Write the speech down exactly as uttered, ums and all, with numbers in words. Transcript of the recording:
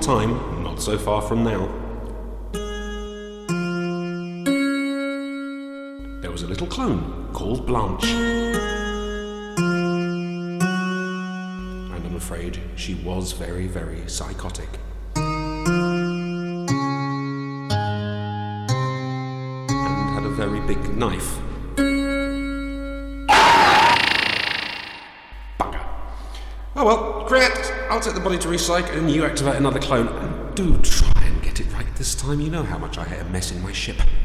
time, not so far from now. There was a little clone called Blanche. And I'm afraid she was very, very psychotic. And had a very big knife. Bugger. Oh well, great. I'll take the body to recycle and you activate another clone. And do try and get it right this time. You know how much I hate a mess in my ship.